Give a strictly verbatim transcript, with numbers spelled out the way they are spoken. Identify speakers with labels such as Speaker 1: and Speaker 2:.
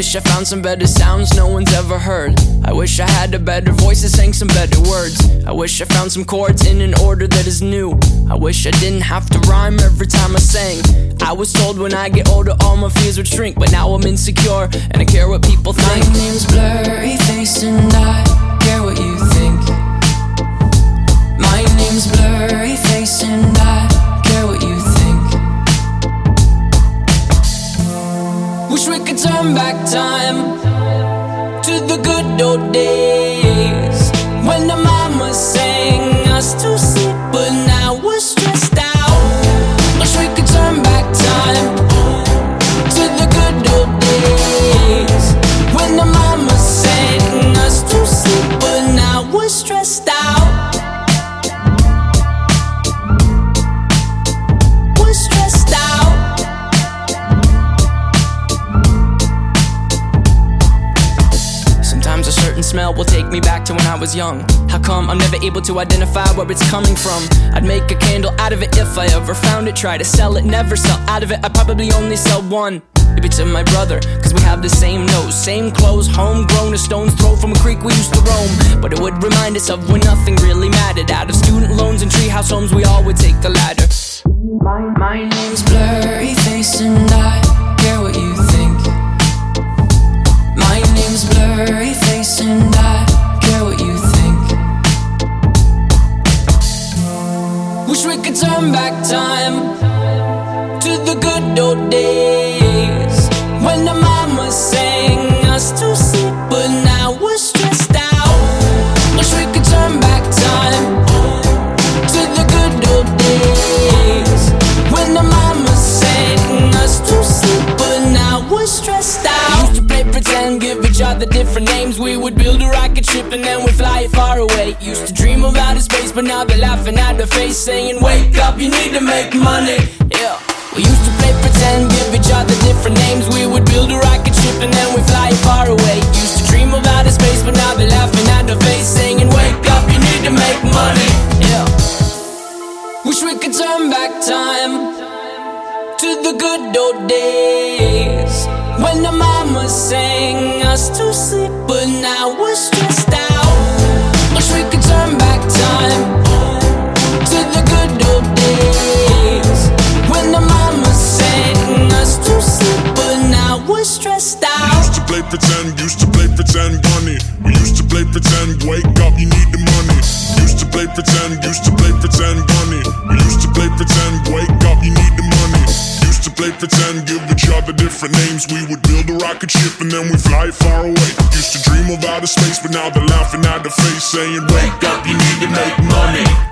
Speaker 1: wish I found some better sounds no one's ever heard. I wish I had a better voice that sang some better words. I wish I found some chords in an order that is new. I wish I didn't have to rhyme every time I sang. I was told when I get older all my fears would shrink, but now I'm insecure and I care what people think.
Speaker 2: My name's Blurryface and I care what you think. My name's Blurryface and I care what you think. Wish we could turn back time to the good old days when the mama sang us to sleep, but now we're stressed out. Wish we could turn back time to the good old days when the mama sang us to sleep, but now we're stressed out. We're stressed out. Sometimes a certain smell will take me back to when I was young. How come I'm never able to identify where it's coming from? I'd make a candle out of it if I ever found it. Try to sell it, never sell out of it. I'd probably only sell one. Maybe to my brother, cause we have the same nose, same clothes, homegrown, a stone's throw from a creek we used to roam. But it would remind us of when nothing really mattered. Out of student loans and treehouse homes, we all would take the ladder. My, my name's Blurryface and I care what you think. My name's Blurryface and I care what you think. Wish we could turn back time to the good old days when the mama sang us to sleep, but now we're stressed out. Wish we could turn back time to the good old days when the mama sang us to sleep, but now we're stressed out. We used to play pretend, give each other different names. We would build a rocket ship and then we'd fly it far away. Used to dream of outer space, but now they're laughing at the face, saying wake up, you need to make money. Yeah. We used to play pretend, give each other different names. We would build a rocket ship and then we'd fly it far away. Used to dream of outer space, but now they're laughing at the face, saying wake up, you need to make money. Yeah. Wish we could turn back time to the good old days when the mama sang us to sleep, but now we're stressed out. Wish we could turn back time to the good old days when the mama sang us to sleep, but now we're stressed out.
Speaker 3: We used to play pretend, used to play pretend, bunny. We used to play pretend, wake up, you need the money. Used to play pretend, used to play pretend, bunny. We used to play pretend, wake up, you need the money. Used to play pretend, give each other different names. We would build a rocket ship and then we fly it far away. Used to dream of outer space, but now they're laughing at the face, saying wake up, you need to make money.